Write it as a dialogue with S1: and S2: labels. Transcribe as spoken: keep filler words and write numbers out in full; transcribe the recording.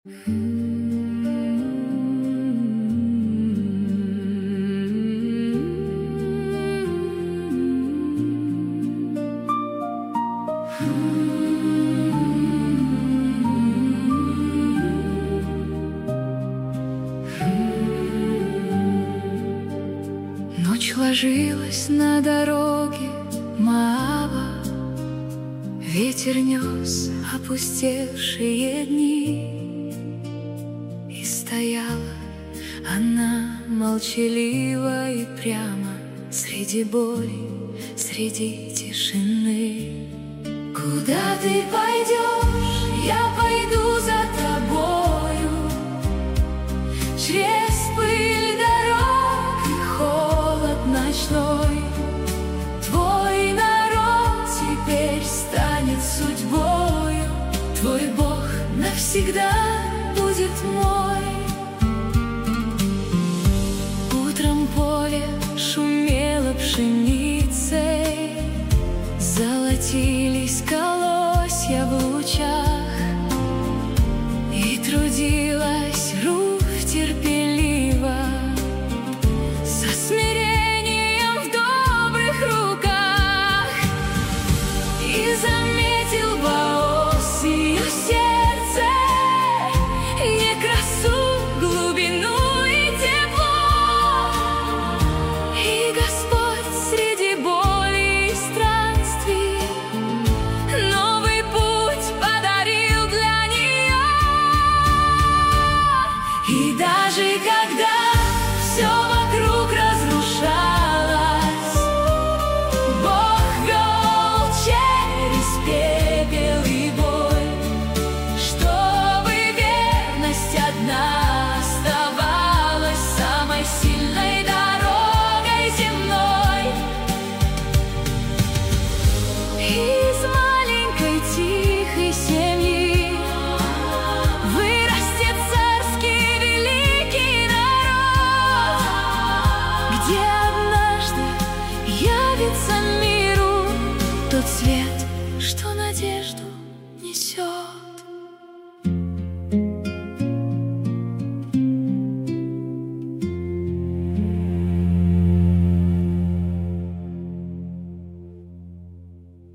S1: Ночь ложилась на дороге Моава, ветер нес опустевшие дни, и стояла она молчаливо и прямо среди боли, среди тишины. Куда ты пойдешь, я пойду за тобою, через пыль дорог и холод ночной. Твой народ теперь станет судьбою, твой Бог навсегда будет мой. Утром поле шумело пшеницей, золотились колосья в лучах, и трудилась Руфь терпеливо, со смирением в добрых руках. И заметил Бооз ее сердце, не красу, глубину и тепло, и Господь среди боли и странствий новый путь подарил для нее. И даже когда все вокруг разрушалось, Бог вел через пепел и боль, чтобы верность одна оставалась самой сильной дорогой земной. И